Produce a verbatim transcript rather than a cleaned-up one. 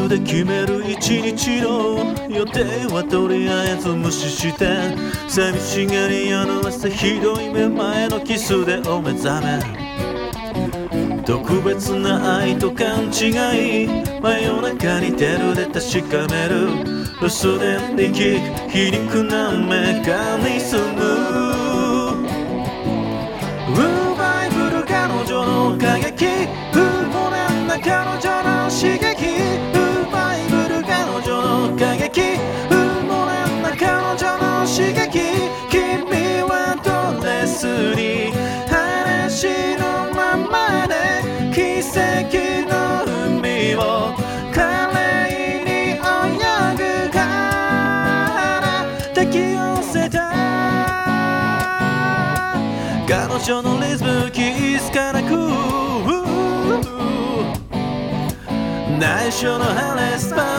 で決める一日の予定はとりあえず無視して、寂しげに夜の朝ひどいめまいのキスでお目覚め。特別な愛と勘違い、真夜中にテルで確かめる。留守電に聞く皮肉なメカニズム。奪い来る彼女の過激、不毛な彼女の刺激。奪い来る彼女の過激、不毛な彼女の刺激。君はドレスに話のままで奇跡の海を華麗に泳ぐから抱き寄せた。彼女のリズム気づかなく内緒のハレスパ